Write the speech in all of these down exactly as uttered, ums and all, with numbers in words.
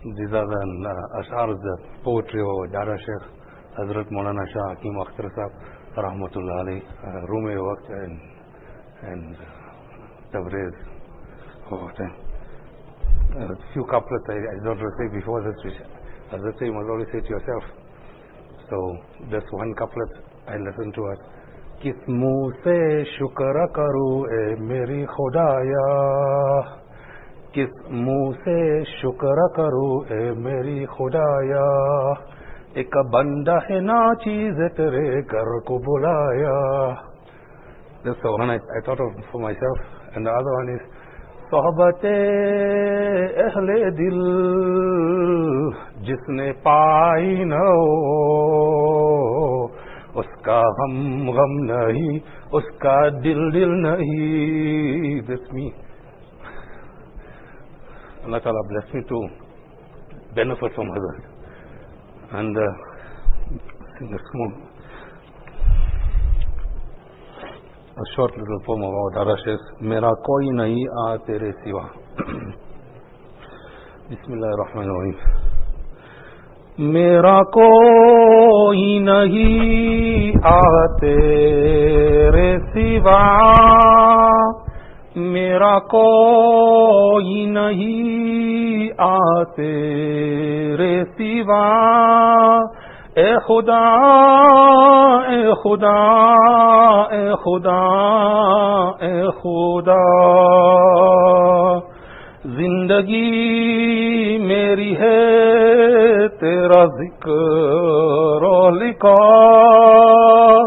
these are the uh, ash'ars, the poetry of Dada Sheikh Hazrat Maulana Shah Hakim Akhtar Sahab Rahmatullah alayhi, uh, Rume Waqt and, and Tabriz. Oh, a uh, few couplets I, I don't want to say before this, which Hazrat say you must always say to yourself. So just one couplet I listen to it. Kis muh se shukr karu e meri khudaya, kis muh se shukr karu e meri khudaya, ek banda hai na cheez tere ghar ko bulaya. That's the one I, I thought of for myself, and the other one is sohbat-e ahle dil jisne pai na ho, uska hum gham nahi, uska dil dil nahi. That's me. Allah Ta'ala bless me to benefit from others. And uh, sing a small, a short little poem about Dada Sheikh. Mera koi nahi aa tere siwa. Bismillahirrahmanirrahim. Mera koi nahi aa tere siwa, mera koi nahi aa tere siwa. اے خدا اے خدا اے خدا اے خدا، زندگی میری ہے تیرا ذکر و لقا،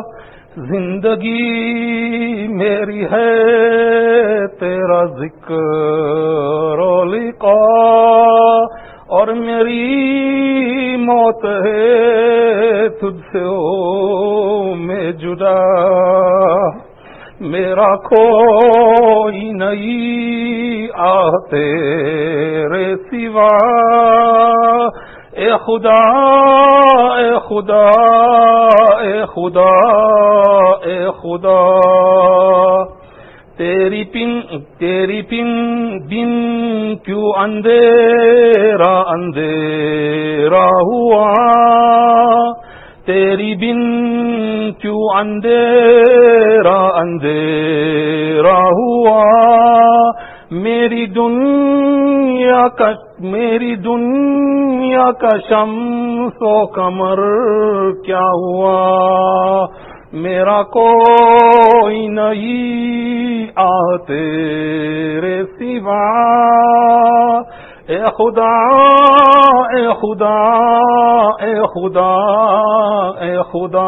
زندگی میری ہے تیرا ذکر و لقا، اور میری موت ہے تجھ سے او میں جدا، میرا کوئی نہیں آہ تیرے سوا، اے خدا اے خدا اے خدا اے خدا، تیری پن تیری پن بن کیوں اندھیرا اندھیرا ہوا، تیری بن کیوں اندھیرا اندھیرا ہوا، میری دنیا کا میری دنیا کا شمس و قمر کیا ہوا، میرا کوئی نہیں آہ تیرے سوا، اے خدا اے خدا اے خدا اے خدا،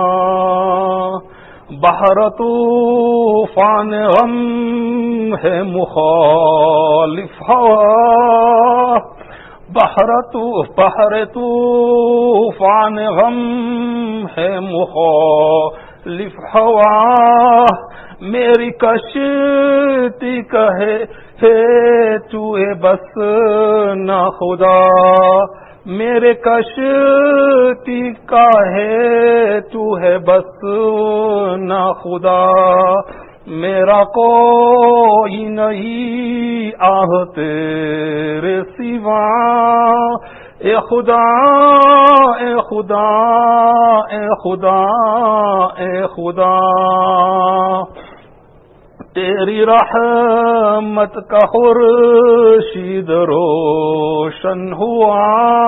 بحر طوفان غم ہے مخالف ہوا، بحر تو بحر طوفان غم ہے مخالف ہوا، میری کشتی کہے ہے تو ہے بس نہ خدا، میرے کشتی کا ہے تو ہے بس نہ خدا، میرا کوئی نہیں آہ تیرے سوا، اے خدا اے خدا اے خدا اے خدا، تیری رحمت کا خورشید روشن ہوا،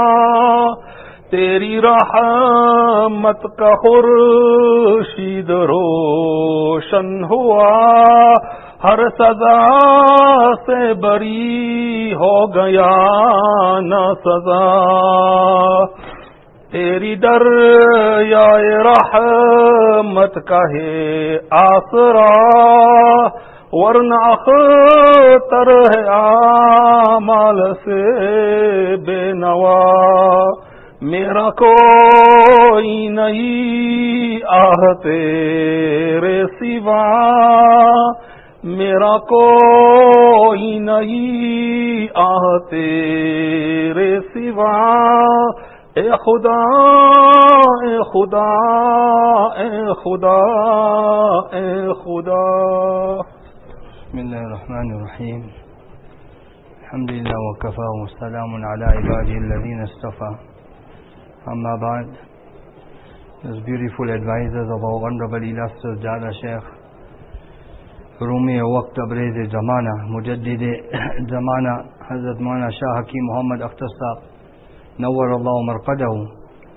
تیری رحمت کا خورشید روشن ہوا، ہر سزا سے بری ہو گیا نہ سزا، تیری دریائے رحمت کا ہے آسرا، ورنہ اختر ہے اعمال سے بے نوا، میرا کوئی نہیں آہ تیرے سوا، میرا کوئی نہیں آہ تیرے سوا، اے خدا اے خدا اے خدا اے خدا. بسم اللہ الرحمن الرحیم. Alhamdulillah wa kafa wa salamun ala ibadi alladhina istafa. Amma ba'd. Those beautiful advisors of our honorable illustrious Dada Sheikh Rumi Waqt Tabriz Zamana, Mujaddid Zamana, Hazrat Maulana Shah Hakim Muhammad Akhtar Sahab, Nawwar Allah Marqadahu.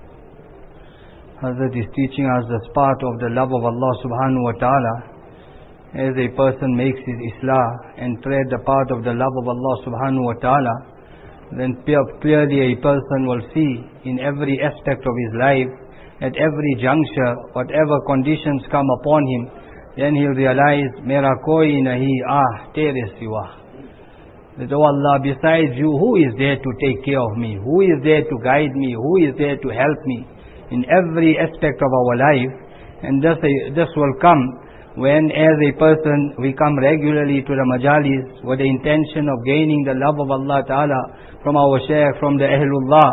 Hazrat is teaching us the part of the love of Allah subhanahu wa ta'ala. As a person makes his islah and tread the path of the love of Allah subhanahu wa ta'ala, then clearly a person will see in every aspect of his life, at every juncture, whatever conditions come upon him, then he'll realize, Mera koi nahi ah tere siwa. That, oh Allah, besides you, who is there to take care of me? Who is there to guide me? Who is there to help me in every aspect of our life? And this, this will come when, as a person, we come regularly to the majalis with the intention of gaining the love of Allah Ta'ala from our Shaykh, from the Ahlullah,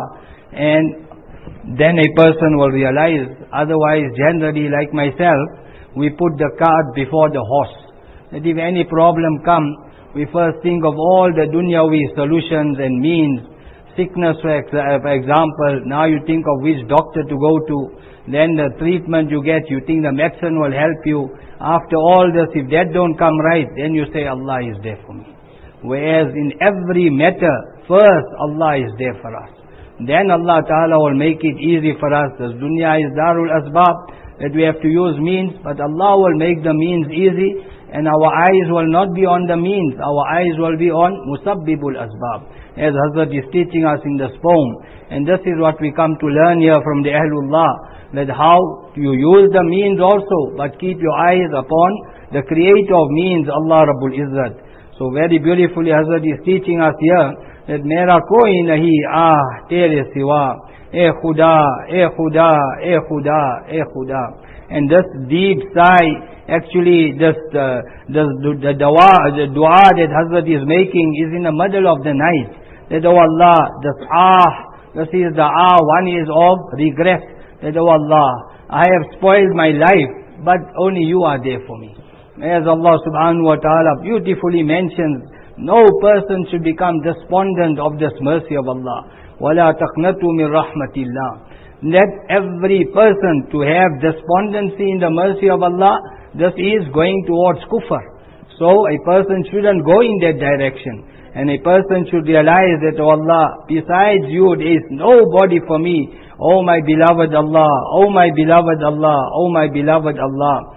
and then a person will realize, otherwise generally like myself, we put the cart before the horse. That if any problem comes, we first think of all the dunyawi solutions and means. Sickness, for example, now you think of which doctor to go to, then the treatment you get, you think the medicine will help you. After all this, if that don't come right, then you say Allah is there for me. Whereas in every matter, first Allah is there for us. Then Allah Ta'ala will make it easy for us. This dunya is darul asbab, that we have to use means, but Allah will make the means easy, and our eyes will not be on the means, our eyes will be on musabbibul asbab, as Hazrat is teaching us in this poem. And this is what we come to learn here from the Ahlullah, that how you use the means also, but keep your eyes upon the creator of means, Allah Rabbul Izzat. So very beautifully Hazrat is teaching us here, that Mera koi nahi ah tere siwa, e khuda, e khuda, e khuda, e khuda. And this deep sigh, actually this, uh, this the, dua, the dua that Hazrat is making is in the middle of the night. That, oh Allah, this ah, this is the ah, one is of regret. That, oh Allah, I have spoiled my life, but only you are there for me. As Allah subhanahu wa ta'ala beautifully mentions, no person should become despondent of this mercy of Allah. وَلَا تَقْنَطُوا مِنْ رَحْمَةِ اللَّهِ. Let every person to have despondency in the mercy of Allah, this is going towards kufr. So a person shouldn't go in that direction. And a person should realize that, oh Allah, besides you there is nobody for me. Oh my beloved Allah, oh my beloved Allah, oh my beloved Allah.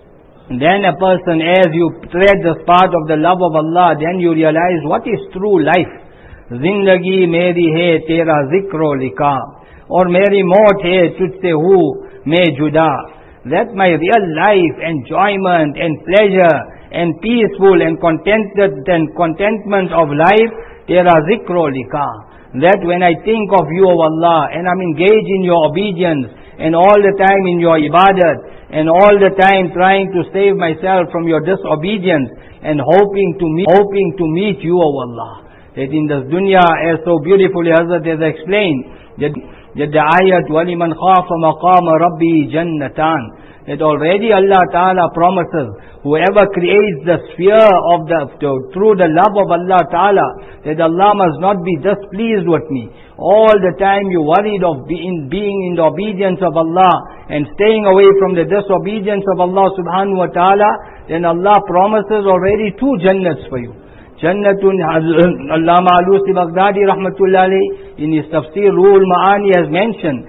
Then a person, as you tread this path of the love of Allah, then you realize what is true life. Zindagi meri hai tera zikro lika, or meri maut hai tujhse hu mein juda. That my real life, enjoyment and pleasure and peaceful and contented and contentment of life, tera zikro lika. That when I think of you, O Allah, and I'm engaged in your obedience, and all the time in your ibadat, and all the time trying to save myself from your disobedience, and hoping to meet, hoping to meet you, O Allah. That in this dunya, as so beautifully Hazrat has explained, that, that the ayat, وَلِمَنْ خَافَ مَقَامَ رَبِّهِ جَنَّتَانِ, that already Allah Ta'ala promises, whoever creates the sphere of the, to, through the love of Allah Ta'ala, that Allah must not be displeased with me. All the time you worried of being, being in the obedience of Allah and staying away from the disobedience of Allah Subhanahu Wa Ta'ala, then Allah promises already two jannats for you. Jannatun, Allama Alusi Baghdadi Rahmatullah alayhi, in his tafsir Ruhul Ma'ani has mentioned,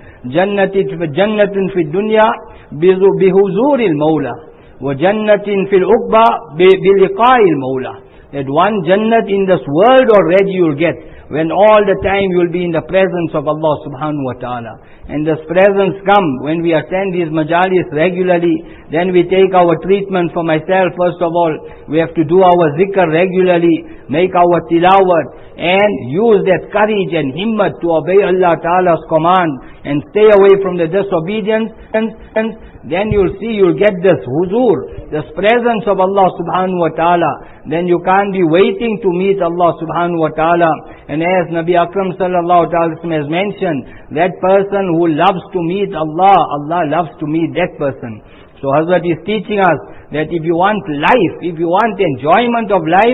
Jannatun fi dunya bihuzuril mawla, wa jannatin fil uqba biliqa'il mawla. That one jannat in this world already you'll get, when all the time you'll be in the presence of Allah subhanahu wa ta'ala. And this presence come when we attend these majalis regularly, then we take our treatment for myself. First of all, we have to do our zikr regularly, make our tilawat, and use that courage and himmat to obey Allah Ta'ala's command and stay away from the disobedience. And, and then you'll see, you'll get this huzur, this presence of Allah subhanahu wa ta'ala. Then you can't be waiting to meet Allah subhanahu wa ta'ala. And as Nabi Akram sallallahu ta'ala has mentioned, that person who loves to meet Allah, Allah loves to meet that person. So Hazrat is teaching us that if you want life, if you want enjoyment of life,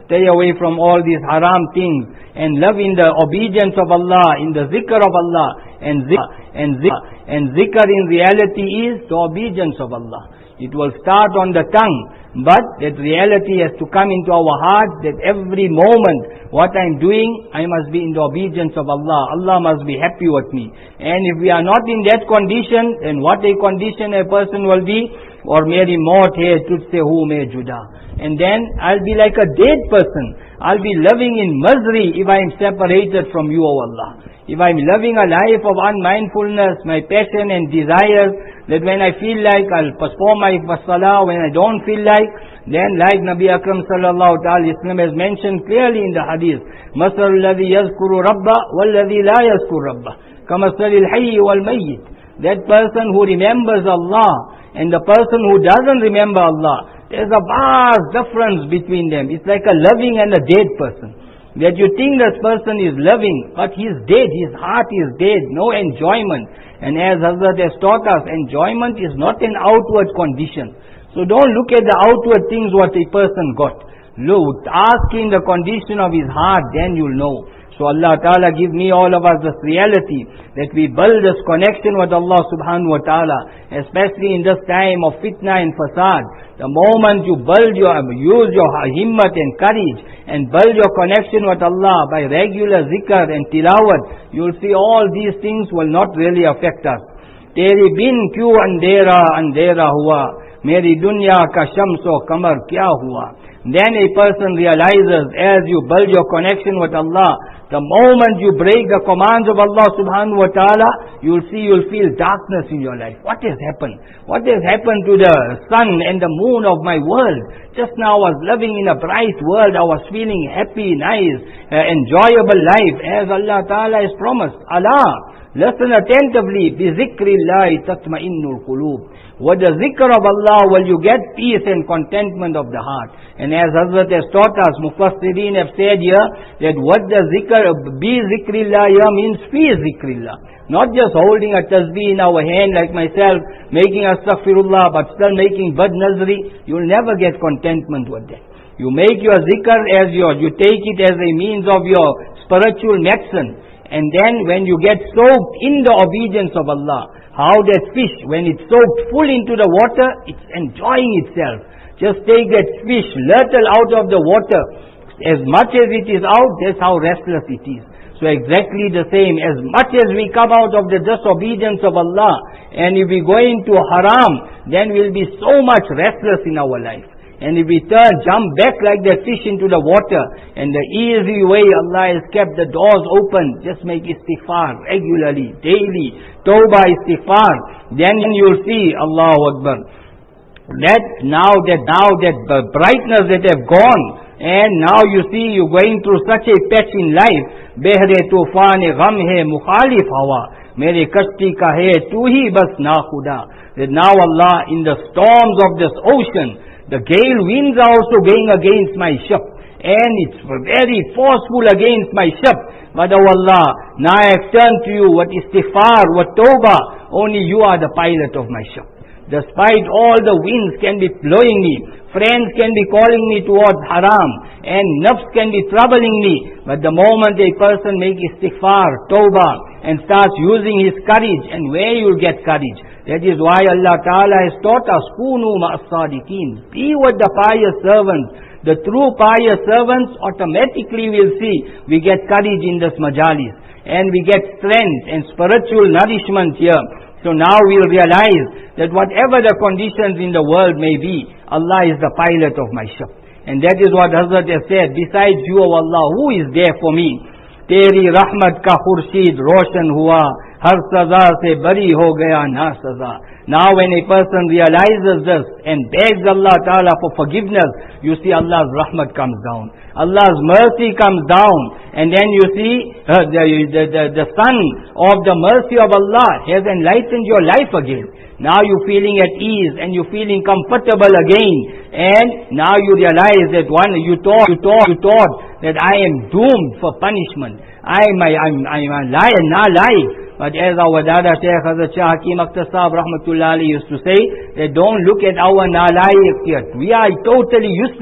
stay away from all these haram things, and love in the obedience of Allah, in the zikr of Allah. And zikr, and zikr, and zikr in reality is the obedience of Allah. It will start on the tongue, but that reality has to come into our heart, that every moment what I'm doing, I must be in the obedience of Allah. Allah must be happy with me. And if we are not in that condition, then what a condition a person will be, or meri maut hai tujhse hu mein juda. And then I'll be like a dead person. I'll be living in misery if I'm separated from you, O Allah. If I'm living a life of unmindfulness, my passion and desires, that when I feel like I'll perform my salah, when I don't feel like, then like Nabi Akram sallallahu ta'ala Islam has mentioned clearly in the hadith, مَثَلُ الَّذِي يَذْكُرُ رَبَّ وَالَّذِي لَا يَذْكُرُ رَبَّ كَمَثَلِ الْحَيِّ وَالْمَيِّتِ. That person who remembers Allah and the person who doesn't remember Allah, there's a vast difference between them. It's like a living and a dead person. That you think this person is living, but he is dead, his heart is dead, no enjoyment. And as Hazrat has taught us, enjoyment is not an outward condition. So don't look at the outward things what a person got. Look, ask him the condition of his heart, then you'll know. So Allah Ta'ala give me all of us this reality, that we build this connection with Allah Subhanahu Wa Ta'ala, especially in this time of fitna and fasad. The moment you build your, use your himmat and courage, and build your connection with Allah by regular zikr and tilawat, you'll see all these things will not really affect us. Teri bin kyu andera andera hua, meri dunya ka shamso kamar kya hua. Then a person realizes, as you build your connection with Allah, the moment you break the commands of Allah subhanahu wa ta'ala, you'll see, you'll feel darkness in your life. What has happened? What has happened to the sun and the moon of my world? Just now I was living in a bright world, I was feeling happy, nice, uh, enjoyable life, as Allah ta'ala has promised. Allah, listen attentively, bi zikrillahi tatma'innul qulub. With the zikr of Allah will you get peace and contentment of the heart. And as Hazrat has taught us, Mufassirin have said here, that what the zikr, bi zikrillah here means fi zikrillah. Not just holding a tasbih in our hand like myself, making astaghfirullah, but still making bad nazri, you'll never get contentment with that. You make your zikr as your, you take it as a means of your spiritual medicine. And then when you get soaked in the obedience of Allah, how that fish, when it's soaked full into the water, it's enjoying itself. Just take that fish little out of the water. As much as it is out, that's how restless it is. So exactly the same, as much as we come out of the disobedience of Allah, and if we go into haram, then we'll be so much restless in our life. And if we turn, jump back like that fish into the water, and the easy way Allah has kept the doors open, just make istighfar regularly, daily, tawbah istighfar, then you'll see, Allahu Akbar, that now that, now that the brightness that have gone, and now you see you're going through such a patch in life, behre tufan gham hai mukhalif hawa, mere kashti ka hai tu hi bas na khuda. That now Allah, in the storms of this ocean, the gale winds are also going against my ship, and it's very forceful against my ship. But oh Allah, now I have turned to you, what istighfar, what tawbah, only you are the pilot of my ship. Despite all the winds can be blowing me, friends can be calling me towards haram, and nafs can be troubling me, but the moment a person makes istighfar, tawbah, and starts using his courage, and where you'll get courage? That is why Allah Ta'ala has taught us, Kunu ma'as-sadiqeen. Be with the pious servants. The true pious servants, automatically will see, we get courage in this majalis. And we get strength and spiritual nourishment here. So now we'll realize that whatever the conditions in the world may be, Allah is the pilot of my ship. And that is what Hazrat has said, besides you, O Allah, who is there for me? Teri rahmat ka khurshid roshan hua, har saza se bari ho gaya na saza. Now when a person realizes this and begs Allah Ta'ala for forgiveness, you see Allah's rahmat comes down. Allah's mercy comes down. And then you see uh, the, the, the, the sun of the mercy of Allah has enlightened your life again. Now you're feeling at ease and you're feeling comfortable again. And now you realize that one, you thought, you thought, you thought that I am doomed for punishment. I am, I, I'm, I'm a liar, not lying. But as our Dada Shaykh Hazrat Shah Hakim Akhtar Sahib Rahmatullah Ali used to say, that don't look at our nalayik yet. We are totally useless.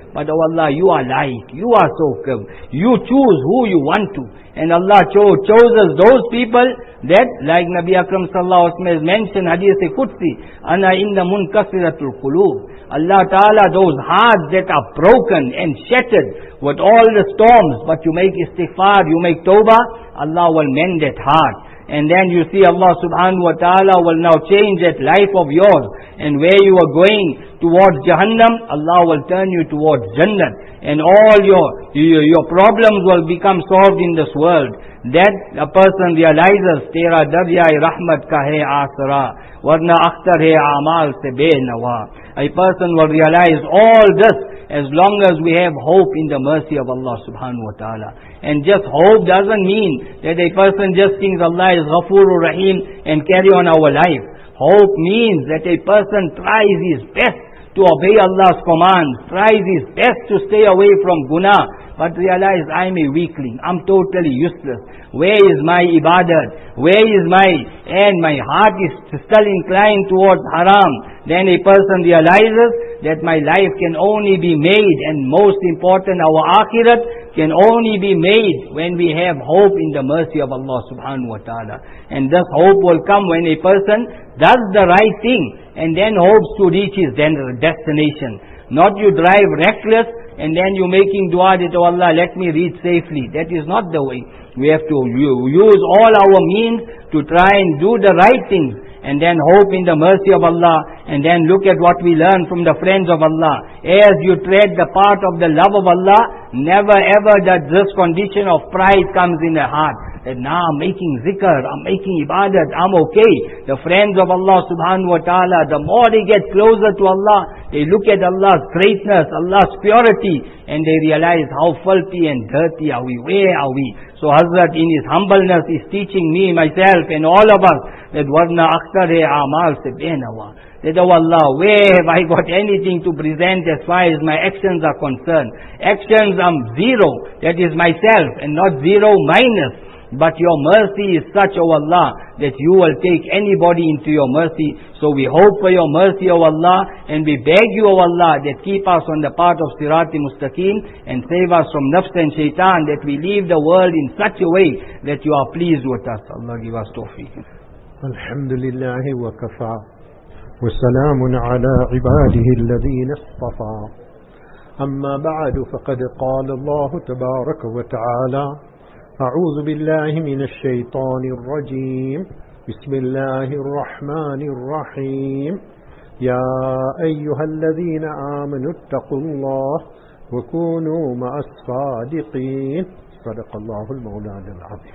But oh Allah, you are like, you are so good. You choose who you want to. And Allah cho- chooses those people that, like Nabi Akram sallallahu alaihi wasallam has mentioned, Hadith Qudsi, Ana inna munkasiratul qulub. Allah Ta'ala, those hearts that are broken and shattered with all the storms, but you make istighfar, you make tawbah, Allah will mend that heart. And then you see Allah subhanahu wa ta'ala will now change that life of yours. And where you are going towards Jahannam, Allah will turn you towards Jannah. And all your, your, your problems will become solved in this world. That a person realizes, Tera daryai rahmat ka hai asra, warna akhtar hai amal se benawa. A person will realize all this as long as we have hope in the mercy of Allah subhanahu wa ta'ala. And just hope doesn't mean that a person just thinks Allah is Ghafurur Rahim and carry on our life. Hope means that a person tries his best to obey Allah's commands, tries his best to stay away from guna, but realize I'm a weakling, I'm totally useless. Where is my ibadat? Where is my, and my heart is still inclined towards haram. Then a person realizes that my life can only be made, and most important, our akhirat can only be made when we have hope in the mercy of Allah subhanahu wa ta'ala. And this hope will come when a person does the right thing and then hopes to reach his destination. Not you drive reckless and then you making dua that, oh Allah, let me reach safely. That is not the way. We have to use all our means to try and do the right things, and then hope in the mercy of Allah, and then look at what we learn from the friends of Allah. As you tread the path of the love of Allah, never ever that this condition of pride comes in the heart. That now I'm making zikr, I'm making ibadat, I'm okay. The friends of Allah subhanahu wa ta'ala, the more they get closer to Allah, they look at Allah's greatness, Allah's purity, and they realize how filthy and dirty are we, where are we. So Hazrat in his humbleness is teaching me, myself and all of us that warna akhtar hai amal se benawa. That, oh Allah, where have I got anything to present as far as my actions are concerned? Actions I'm zero, that is myself, and not zero minus. But your mercy is such, O Allah, that you will take anybody into your mercy. So we hope for your mercy, O Allah, and we beg you, O Allah, that keep us on the path of Sirati Mustaqim and save us from nafs and shaitan, that we leave the world in such a way that you are pleased with us. Allah give us tawfiq. Alhamdulillah wa kafa wa salamun ala ibadihi alladhina istafa. Amma ba'du, faqad qala Allah tabaraka wa ta'ala, أعوذ بالله من الشيطان الرجيم بسم الله الرحمن الرحيم يا أيها الذين آمنوا اتقوا الله وكونوا مع الصادقين صدق الله المولى العظيم.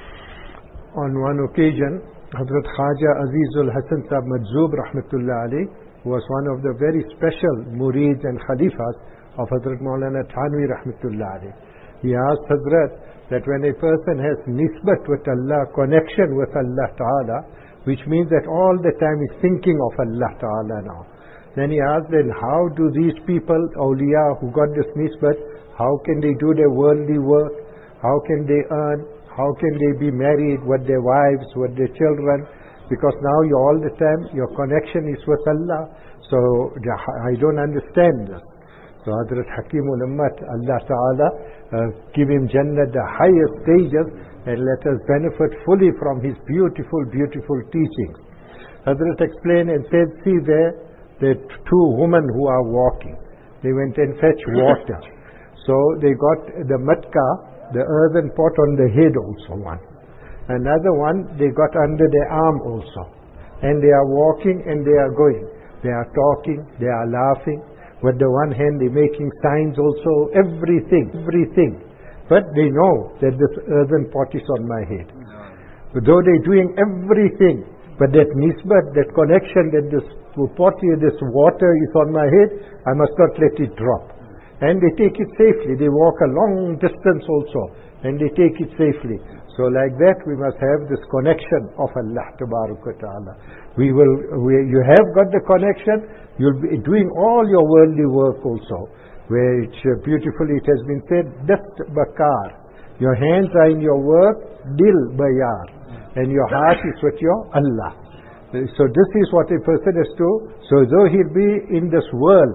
On one occasion, Hazrat Khaja Azizul Hasan Sahib Majzoob Rahmatullah Alayh was one of the very special murids and khalifas of Hazrat Maulana Thanvi Rahmatullah Alayh. He asked Hazrat that when a person has nisbat with Allah, connection with Allah Ta'ala, which means that all the time he's thinking of Allah Ta'ala now. Then he asked, then how do these people, awliya who got this nisbat, how can they do their worldly work? How can they earn? How can they be married with their wives, with their children? Because now you all the time, your connection is with Allah. So I don't understand this. So Hazrat Hakimul Ummat, Allah Ta'ala, uh, give him Jannah the highest stages, and let us benefit fully from his beautiful, beautiful teachings. Hazrat explained and said, see there, the two women who are walking. They went and fetched water. So they got the matka, the earthen pot on the head also one. Another one, they got under their arm also. And they are walking and they are going. They are talking, they are laughing. With the one hand, they're making signs also, everything, everything. But they know that this earthen pot is on my head. But though they're doing everything, but that nisbat, that connection, that this pot here, this water is on my head, I must not let it drop. And they take it safely. They walk a long distance also, and they take it safely. So like that, we must have this connection of Allah Tabaraka Ta'ala. We will, we, you have got the connection, you'll be doing all your worldly work also. Which uh, beautifully it has been said, Dast Bakar. Your hands are in your work, Dil Bayar. And your heart is with your Allah. So this is what a person has to, so though he'll be in this world,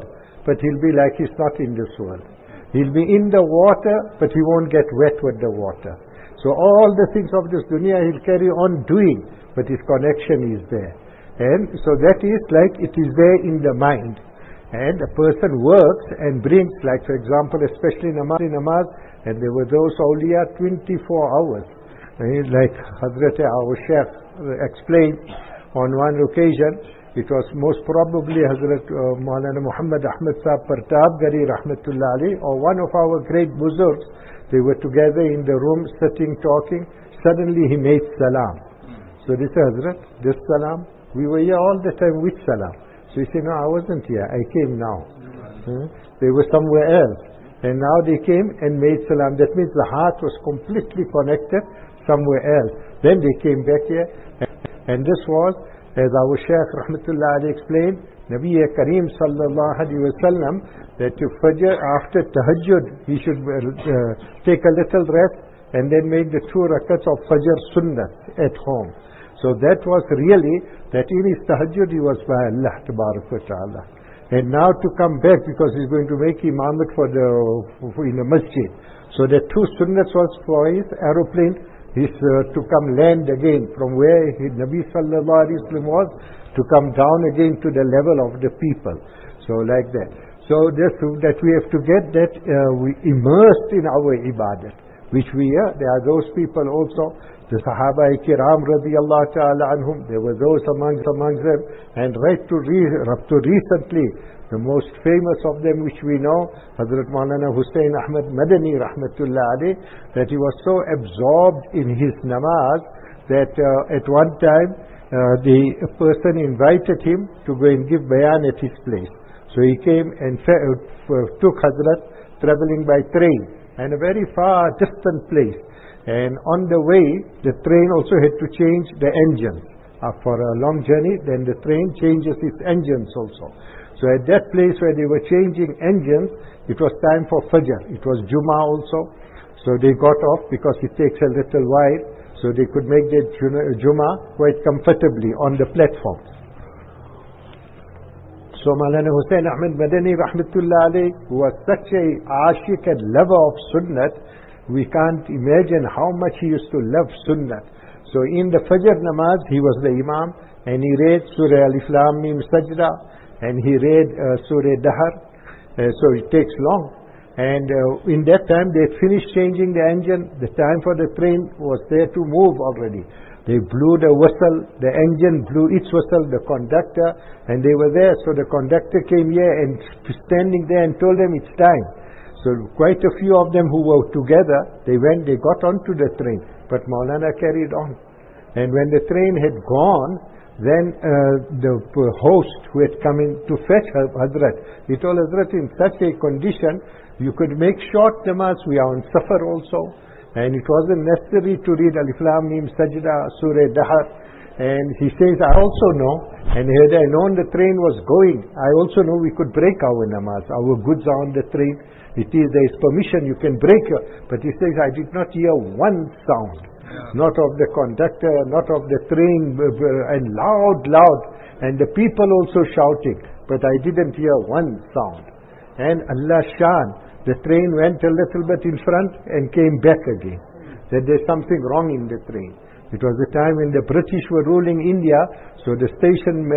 but he'll be like he's not in this world. He'll be in the water, but he won't get wet with the water. So all the things of this dunya he'll carry on doing, but his connection is there. And so that is like it is there in the mind. And a person works and brings, like for example, especially namaz, namaz and there were those awliya twenty-four hours. And like Hazrat our Shaykh explained on one occasion, it was most probably Hazrat uh, Maulana Muhammad Ahmad Sahib Partabgari Rahmatullah Ali, or one of our great buzurgs. They were together in the room, sitting, talking. Suddenly he made salam. So they said, Hazrat, this salam, we were here all the time with salam. So he said, no, I wasn't here, I came now. Hmm? They were somewhere else. And now they came and made salam. That means the heart was completely connected somewhere else. Then they came back here. And this was, as our Shaykh Rahmatullah Ali explained, Nabi Kareem Sallallahu Alaihi Wasallam, that to Fajr, after Tahajjud, he should uh, take a little rest and then make the two rakats of Fajr Sunnah at home. So that was really, that in his Tahajjud he was by Allah Tabarak wa Ta'ala. And now to come back, because he's going to make imamat for the, for in the masjid. So the two sunnahs was for his aeroplane, his uh, to come land again from where he, Nabi Sallallahu Alaihi Wasallam was, to come down again to the level of the people. So like that. So this, that we have to get that uh, we immersed in our ibadat, which we are. Uh, there are those people also, the Sahaba Kiram radiyallahu ta'ala anhum, there were those among, among them, and right to, re, up to recently, the most famous of them which we know, Hazrat Maulana Hussain Ahmad Madani rahmatullah alayh, that he was so absorbed in his namaz that uh, at one time uh, the person invited him to go and give bayan at his place. So he came and uh, took Hazrat traveling by train, and a very far distant place. And on the way, the train also had to change the engines. Uh, for a long journey, then the train changes its engines also. So at that place where they were changing engines, it was time for Fajr. It was Jummah also. So they got off because it takes a little while. So they could make their Jummah quite comfortably on the platform. So Maulana Hussain Ahmad Madani rahmatullah alayh, who was such a ashiq and lover of Sunnat, we can't imagine how much he used to love Sunnat. So in the Fajr namaz, he was the Imam, and he read Surah Alif Lam Mim Sajda, and he read uh, Surah Dahar, uh, so it takes long. And uh, in that time, they had finished changing the engine. The time for the train was there to move already. They blew the whistle, the engine blew its whistle, the conductor, and they were there. So the conductor came here and standing there and told them it's time. So quite a few of them who were together, they went, they got onto the train. But Maulana carried on. And when the train had gone, then uh, the host who had come in to fetch Hazrat, he told Hazrat, in such a condition, you could make short namaz. We are on safar also. And it wasn't necessary to read Alif Lam Mim Sajda, Surah Dahar. And he says, I also know, and had I known the train was going, I also know we could break our namaz. Our goods are on the train. It is, there is permission, you can break your... But he says, I did not hear one sound. Yeah. Not of the conductor, not of the train, and loud, loud. And the people also shouting. But I didn't hear one sound. And Allah Shan, the train went a little bit in front and came back again. That there's something wrong in the train. It was the time when the British were ruling India, so the station uh,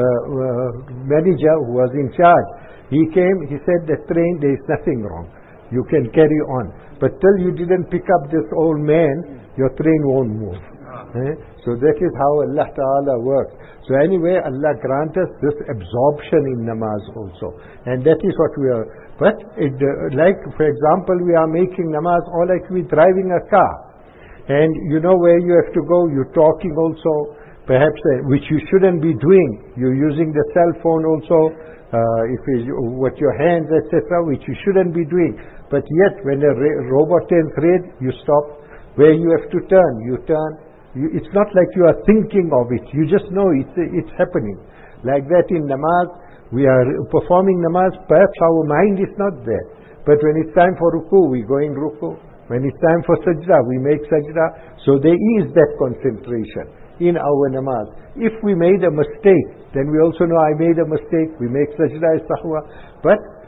uh, manager who was in charge, he came, he said, the train, there is nothing wrong. You can carry on. But till you didn't pick up this old man, your train won't move. Eh? So that is how Allah Ta'ala works. So anyway, Allah grant us this absorption in namaz also. And that is what we are. But it, uh, like, for example, we are making namaz or like we driving a car. And you know where you have to go, you're talking also, perhaps, uh, which you shouldn't be doing. You're using the cell phone also, uh, if it's with your hands, et cetera, which you shouldn't be doing. But yet, when a robot turns red, you stop. Where you have to turn, you turn. You, it's not like you are thinking of it. You just know it's, it's happening. Like that in namaz, we are performing namaz, perhaps our mind is not there. But when it's time for ruku, we go in ruku. When it's time for sajda, we make sajda. So there is that concentration in our namaz. If we made a mistake, then we also know I made a mistake. We make sajda as sahwa. But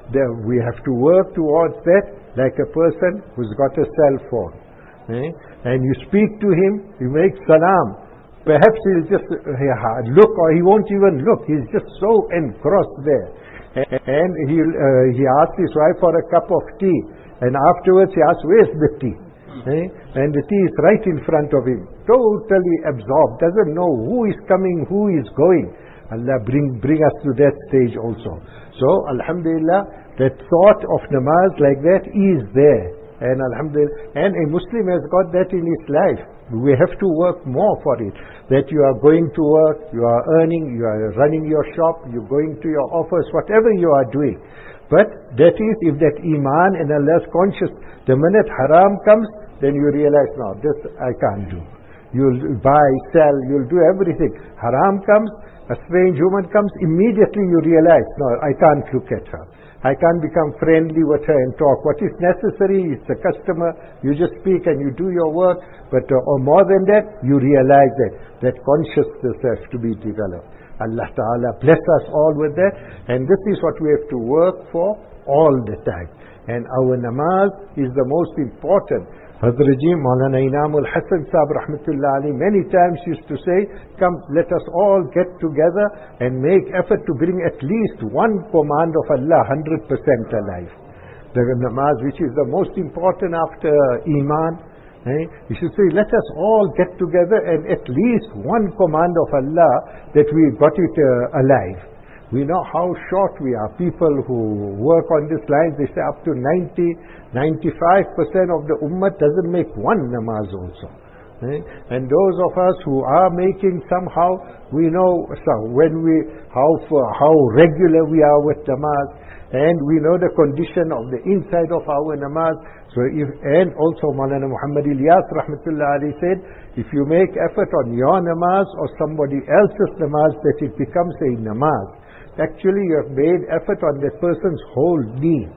the, we have to work towards that, like a person who's got a cell phone. Eh? And you speak to him, you make salam. Perhaps he'll just uh, look, or he won't even look. He's just so engrossed there. And he'll, uh, he asks his wife for a cup of tea. And afterwards he asks, where's the tea? Eh? And the tea is right in front of him. Totally absorbed. Doesn't know who is coming, who is going. Allah bring, bring us to that stage also. So, alhamdulillah, that thought of namaz like that is there. And alhamdulillah, and a Muslim has got that in his life. We have to work more for it. That you are going to work, you are earning, you are running your shop, you're going to your office, whatever you are doing. But that is if that iman and Allah's conscious. The minute haram comes, then you realize, no, this I can't do. You'll buy, sell, you'll do everything. Haram comes, a strange woman comes, immediately you realize, no, I can't look at her. I can't become friendly with her and talk. What is necessary is the customer. You just speak and you do your work. But uh, or more than that, you realize that that consciousness has to be developed. Allah Ta'ala bless us all with that. And this is what we have to work for all the time. And our namaz is the most important. Hazrat Maulana Inamul Hasan Sahib Rahmatullah Ali many times used to say, come, let us all get together and make effort to bring at least one command of Allah one hundred percent alive. The namaz, which is the most important after Iman, eh? You should say, let us all get together and at least one command of Allah that we got it uh, alive. We know how short we are. People who work on this line, they say up to ninety, ninety-five percent of the ummah doesn't make one namaz also. Eh? And those of us who are making somehow, we know so when we how how regular we are with namaz, and we know the condition of the inside of our namaz. So if, and also Maulana Muhammad Ilyas Rahmatullah Ali said, if you make effort on your namaz or somebody else's namaz, that it becomes a namaz. Actually, you have made effort on that person's whole deen.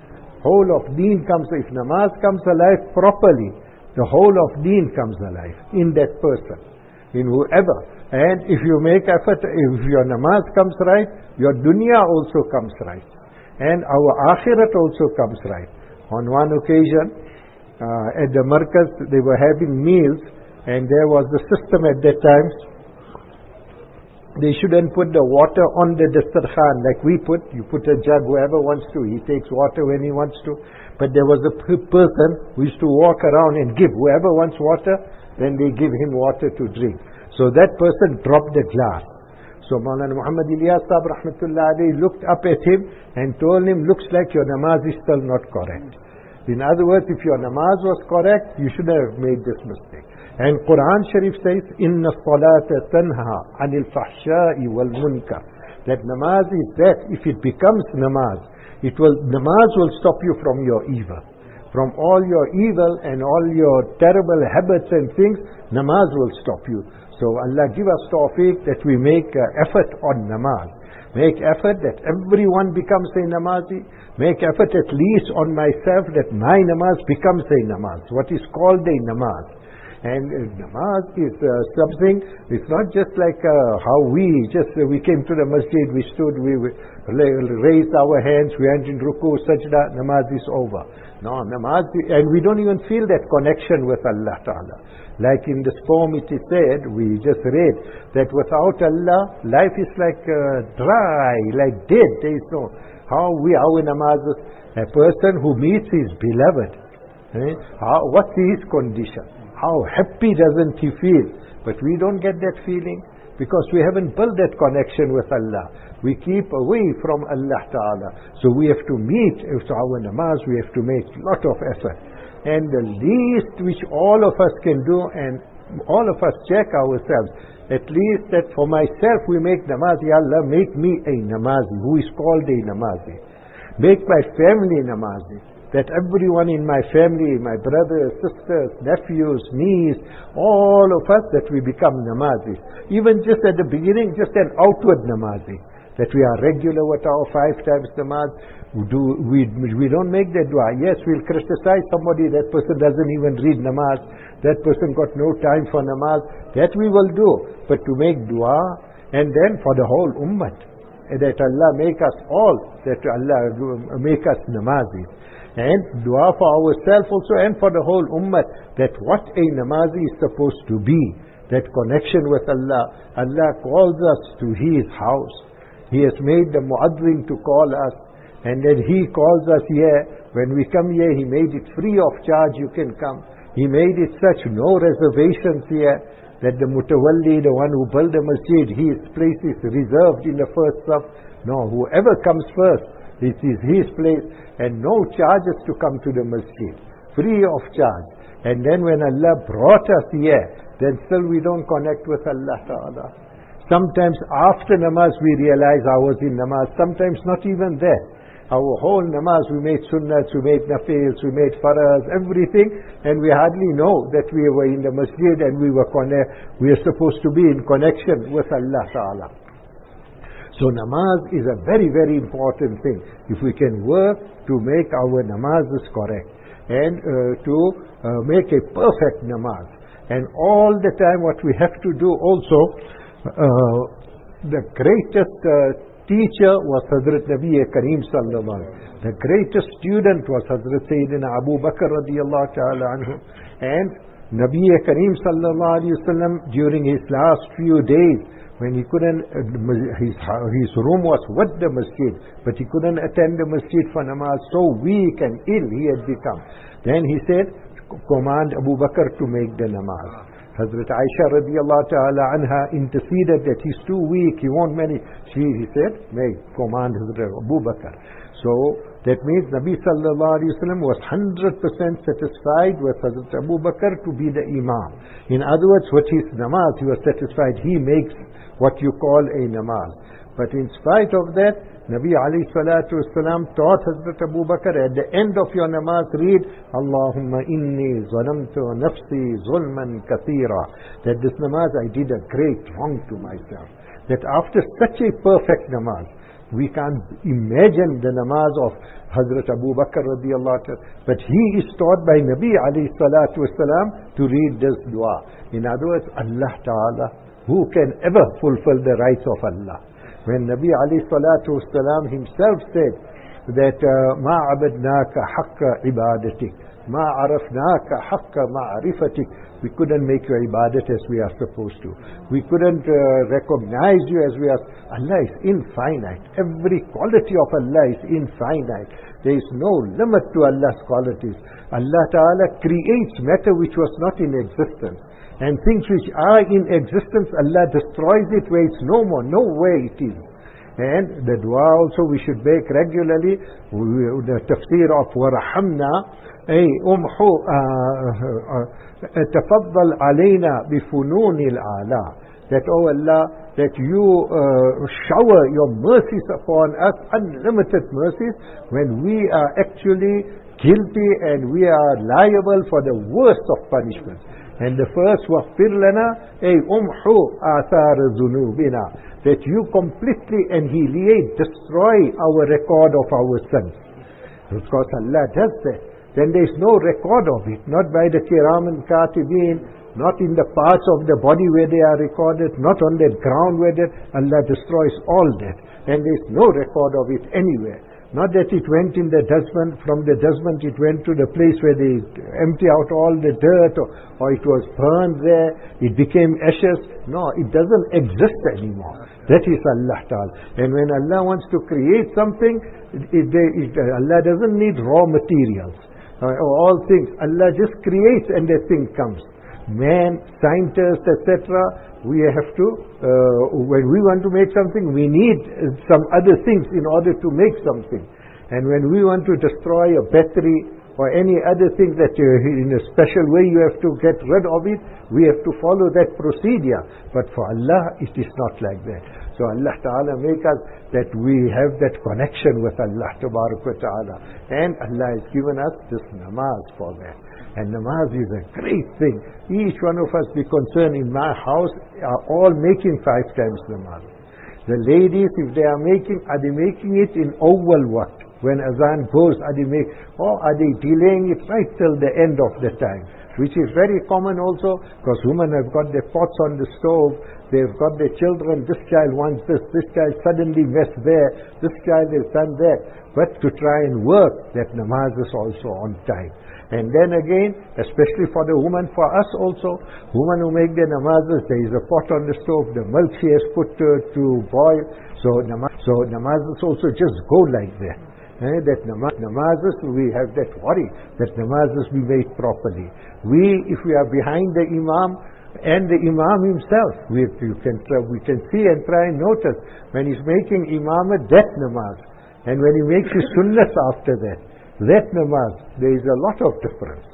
Whole of deen comes, if namaz comes alive properly, the whole of deen comes alive in that person, in whoever. And if you make effort, if your namaz comes right, your dunya also comes right. And our akhirat also comes right. On one occasion, uh, at the markaz, they were having meals, and there was the system at that time. They shouldn't put the water on the dastarkhan like we put. You put a jug, whoever wants to. He takes water when he wants to. But there was a person who used to walk around and give. Whoever wants water, then they give him water to drink. So that person dropped the glass. So Maulana Muhammad Ilyas Sahib Rahmatullah Ali looked up at him and told him, looks like your namaz is still not correct. In other words, if your namaz was correct, you should have made this mistake. And Quran Sharif says, Inna salata tanha anil fahsha'i wal munkar. That namaz is that, if it becomes namaz, it will, namaz will stop you from your evil. From all your evil and all your terrible habits and things, namaz will stop you. So Allah give us tawfiq that we make uh, effort on namaz. Make effort that everyone becomes a namazi. Make effort at least on myself that my namaz becomes a namaz. What is called a namaz. And uh, namaz is uh, something, it's not just like uh, how we just, uh, we came to the masjid, we stood, we, we raised our hands, we went in ruku, sajda, namaz is over. No, namaz, and we don't even feel that connection with Allah Ta'ala. Like in this poem it is said, we just read, that without Allah, life is like uh, dry, like dead. There is no, how we, our namaz, a person who meets his beloved, eh? how, what's his condition? How happy doesn't he feel? But we don't get that feeling because we haven't built that connection with Allah. We keep away from Allah Ta'ala. So we have to meet with our namaz, we have to make a lot of effort. And the least which all of us can do, and all of us check ourselves, at least that for myself we make namaz, Ya Allah, make me a namazi, who is called a namazi. Make my family namazi. That everyone in my family, my brothers, sisters, nephews, nieces, all of us, that we become namazis. Even just at the beginning, just an outward namazi. That we are regular with our five times namaz. We, do, we, we don't make that dua. Yes, we'll criticize somebody, that person doesn't even read namaz. That person got no time for namaz. That we will do. But to make dua, and then for the whole ummah. that Allah make us all, that Allah make us namazis. And dua for ourselves also and for the whole ummah, that what a namazi is supposed to be, that connection with Allah. Allah calls us to His house. He has made the muaddin to call us, and then He calls us here. When we come here, He made it free of charge, you can come. He made it such, no reservations here, that the mutawalli, the one who built the masjid, his place is reserved in the first saf. No, whoever comes first, it is his place, and no charges to come to the masjid, free of charge. And then when Allah brought us here, then still we don't connect with Allah Ta'ala. Sometimes after namaz we realize I was in namaz, sometimes not even there. Our whole namaz, we made sunnats, we made nafils, we made faraz, everything, and we hardly know that we were in the masjid and we were connect, we are supposed to be in connection with Allah Ta'ala. So namaz is a very, very important thing. If we can work to make our namazes correct and uh, to uh, make a perfect namaz. And all the time what we have to do also, uh, the greatest uh, teacher was Hazrat Nabi Kareem Sallallahu Alaihi Wasallam. The greatest student was Hazrat Sayyidina Abu Bakr Radiallahu Ta'ala Anhu. And Nabi Kareem Sallallahu Alaihi Wasallam, during his last few days, when he couldn't, his, his room was with the masjid, but he couldn't attend the masjid for namaz, so weak and ill he had become. Then he said, command Abu Bakr to make the namaz. Hazrat Aisha radiallahu ta'ala anha interceded that he's too weak, he won't manage. She, he said, make, command Hazrat Abu Bakr. So that means Nabi sallallahu alayhi wa sallam was one hundred percent satisfied with Hazrat Abu Bakr to be the Imam. In other words, what his namaz, he was satisfied. He makes what you call a namaz. But in spite of that, Nabi alayhi salatu wasalam taught Hazrat Abu Bakr, at the end of your namaz, read, Allahumma inni zalamtu nafsi zulman kathira. That this namaz, I did a great wrong to myself. That after such a perfect namaz, we can't imagine the namaz of Hazrat Abu Bakr radiallahu ta'ala. But he is taught by Nabi alayhi salatu wasalam to read this dua. In other words, Allah Ta'ala, who can ever fulfill the rights of Allah? When Nabi alayhi salatu wasalam himself said that ma abadnaka haqqa ibadatik, ma arafnaka haqqa ma'rifatik, we couldn't make your ibadat as we are supposed to. We couldn't uh, recognize you as we are. Allah is infinite. Every quality of Allah is infinite. There is no limit to Allah's qualities. Allah Ta'ala creates matter which was not in existence. And things which are in existence, Allah destroys it where it's no more, no way it is. And the dua also we should make regularly, the tafsir of وَرَحَمْنَا أي أمحو تفضل علينا بفنون الآلاء, that oh Allah, that you uh, shower your mercies upon us, unlimited mercies, when we are actually guilty and we are liable for the worst of punishments. And the first وَغْفِرْ لَنَا أي أمحو آثار ذُنُوبِنَا, that you completely annihilate, destroy our record of our sins. Because Allah does that. Then there is no record of it, not by the Kiram and Katibin, not in the parts of the body where they are recorded, not on the ground where they, Allah destroys all that. And there is no record of it anywhere. Not that it went in the dustbin, from the dustbin it went to the place where they empty out all the dirt, or, or it was burned there, it became ashes. No, it doesn't exist anymore. That is Allah Ta'ala. And when Allah wants to create something, it, it, it, Allah doesn't need raw materials. Uh, all things, Allah just creates and the thing comes. Man, scientists, et cetera, we have to, uh, when we want to make something, we need some other things in order to make something. And when we want to destroy a battery or any other thing that uh, in a special way you have to get rid of it, we have to follow that procedure. But for Allah, it is not like that. So Allah Ta'ala make us that we have that connection with Allah Ta'ala. And Allah has given us this namaz for that. And namaz is a great thing. Each one of us, be concerned, in my house are all making five times namaz. The ladies, if they are making, are they making it in awwal waqt? When azan goes, are they make, or are they delaying it right till the end of the time? which is very common also, because women have got their pots on the stove, they've got their children, this child wants this, this child suddenly messed there, this child has done that. But to try and work that namaz is also on time. And then again, especially for the woman, for us also, women who make their namazes, there is a pot on the stove, the milk she has put to, to boil, so, namaz, so namazes also just go like that. Eh, that namaz, namazes, we have that worry, that namazes be made properly. We, if we are behind the imam, and the imam himself, we, you can, we can see and try and notice, when he's making imamat, that namaz, and when he makes his sunnahs after that, that namaz, there is a lot of difference.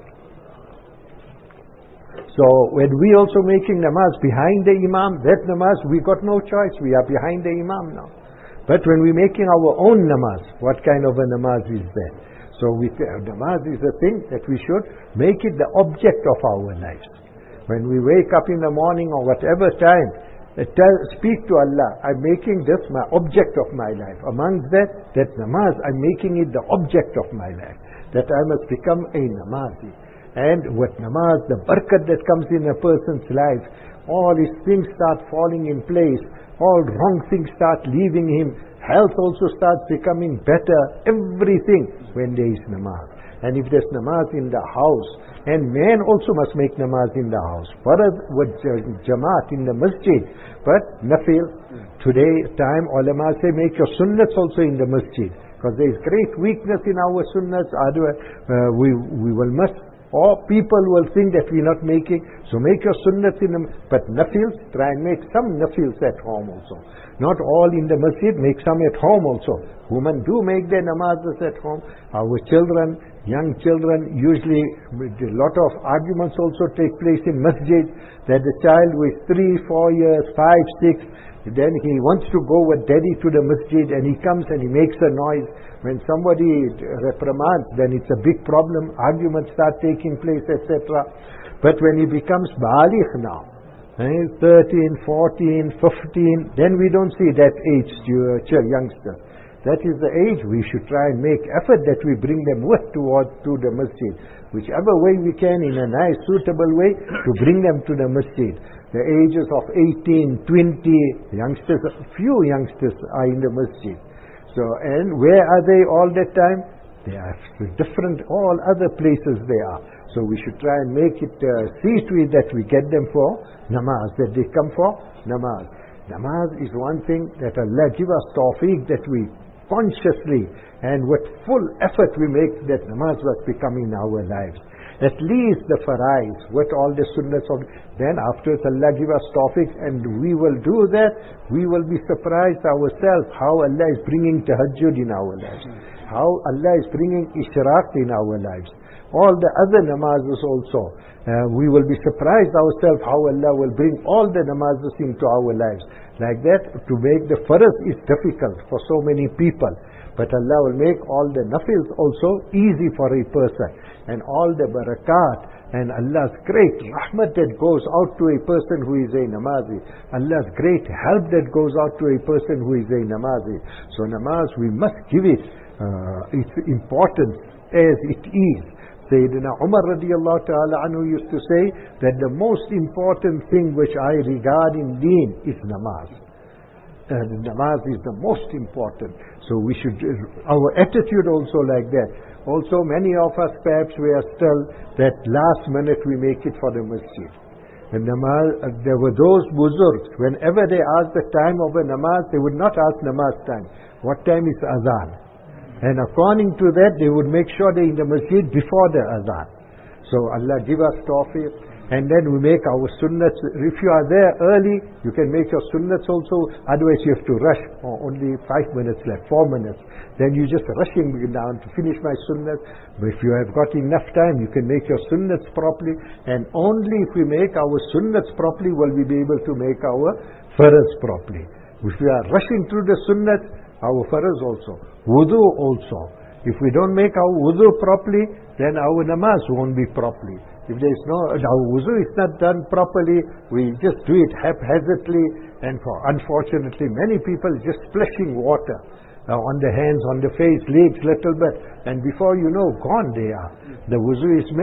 So when we also making namaz behind the imam, that namaz, we got no choice, we are behind the imam now. But when we're making our own namaz, what kind of a namaz is that? So we, namaz is a thing that we should make it the object of our lives. When we wake up in the morning or whatever time, tell, speak to Allah, I'm making this my object of my life. Amongst that, that namaz, I'm making it the object of my life. That I must become a namazi. And with namaz, the barakat that comes in a person's life, all his things start falling in place, all wrong things start leaving him, health also starts becoming better, everything when there is namaz. And if there's namaz in the house, and man also must make namaz in the house, farad with jamaat in the masjid, but nafil, today time ulama say make your sunnats also in the masjid, because there is great weakness in our sunnats, otherwise uh, we, we will must, or people will think that we're not making, so make your sunnats in the, but nafils, try and make some nafils at home also. Not all in the masjid, make some at home also. Women do make their namazes at home. Our children, young children, usually a lot of arguments also take place in masjid, that the child who is three, four years, five, six, then he wants to go with daddy to the masjid and he comes and he makes a noise. When somebody reprimands, then it's a big problem. Arguments start taking place, et cetera. But when he becomes baligh now, thirteen, fourteen, fifteen, then we don't see that age youngsters. That is the age we should try and make effort that we bring them with towards to the masjid. Whichever way we can, in a nice, suitable way, to bring them to the masjid. The ages of eighteen, twenty, youngsters, few youngsters are in the masjid. So, and where are they all that time? They are different, all other places they are. So we should try and make it, uh, see to it that we get them for namaz, that they come for namaz. Namaz is one thing that Allah give us tawfiq that we consciously and with full effort we make that namaz was becoming our lives. At least the farais, with all the sunnahs of, then afterwards Allah give us tawfiq and we will do that, we will be surprised ourselves how Allah is bringing tahajjud in our lives, how Allah is bringing ishraq in our lives. All the other namazes also, uh, we will be surprised ourselves how Allah will bring all the namazes into our lives. Like that, to make the farz is difficult for so many people. But Allah will make all the nafils also easy for a person. And all the barakat and Allah's great rahmat that goes out to a person who is a namazi. Allah's great help that goes out to a person who is a namazi. So namaz, we must give it uh, its importance as it is. Sayyidina Umar radiallahu ta'ala anhu used to say that the most important thing which I regard in deen is namaz. And namaz is the most important. So we should, our attitude also like that. Also many of us perhaps we are still that last minute we make it for the masjid. And namaz, uh, there were those buzurgs, whenever they asked the time of a namaz, they would not ask namaz time. What time is azan? And according to that, they would make sure they're in the masjid before the azan. So Allah give us tawfiq. And then we make our sunnats. If you are there early, you can make your sunnats also. Otherwise you have to rush. Oh, only five minutes left, four minutes. Then you just rushing down to finish my sunnats. But if you have got enough time, you can make your sunnats properly. And only if we make our sunnats properly, will we be able to make our farz properly. If we are rushing through the sunnats, our farz also, wudu also. If we don't make our wudu properly, then our namaz won't be properly. If there is no, our wudu is not done properly, we just do it haphazardly, and for unfortunately many people just splashing water uh, on the hands, on the face, legs, little bit, and before you know, gone they are. The wudu is made.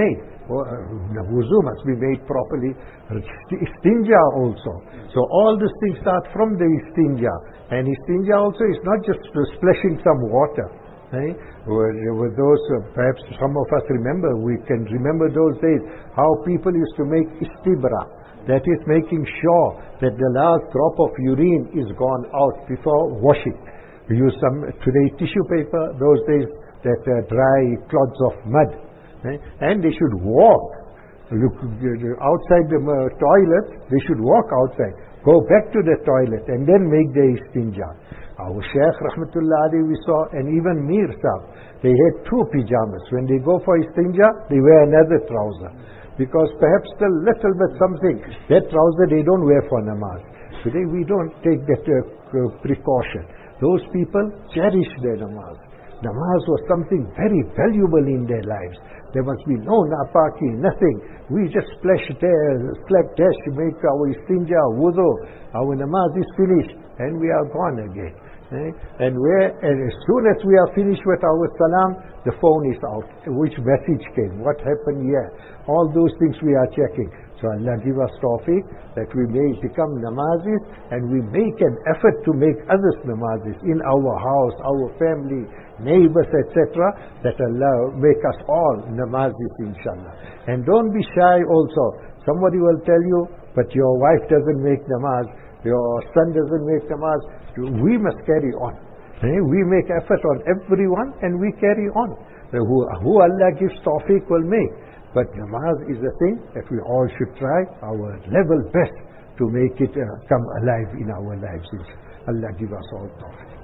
The wuzu must be made properly. Istinja also. So all these things start from the istinja. And istinja also is not just splashing some water. Eh? With those, uh, perhaps some of us remember, we can remember those days, how people used to make istibra. That is making sure that the last drop of urine is gone out before washing. We use some, today, tissue paper, those days that uh, dry clods of mud. Eh? And they should walk. Look, outside the uh, toilet, they should walk outside. Go back to the toilet and then make the istinja. Our Shaykh Rahmatullah Ali, we saw, and even Mir Sahib, they had two pyjamas. When they go for istinja, they wear another trouser. Because perhaps the little bit something, that trouser they don't wear for namaz. Today we don't take that uh, precaution. Those people cherish their namaz. Namaz was something very valuable in their lives. There must be no napaki, nothing. We just splash there, slap dash, make our istinja, wudu. Our namaz is finished and we are gone again. Eh? And, where, and as soon as we are finished with our salam, the phone is out. Which message came? What happened here? All those things we are checking. So Allah give us tawfiq that we may become namazis and we make an effort to make others namazis in our house, our family, neighbors, et cetera. That Allah make us all namazis, inshallah. And don't be shy also. Somebody will tell you, but your wife doesn't make namaz, your son doesn't make namaz. We must carry on. Eh? We make effort on everyone and we carry on. Who, who Allah gives tawfiq will make. But namaz is a thing that we all should try our level best to make it uh, come alive in our lives. Allah give us all tawfiq.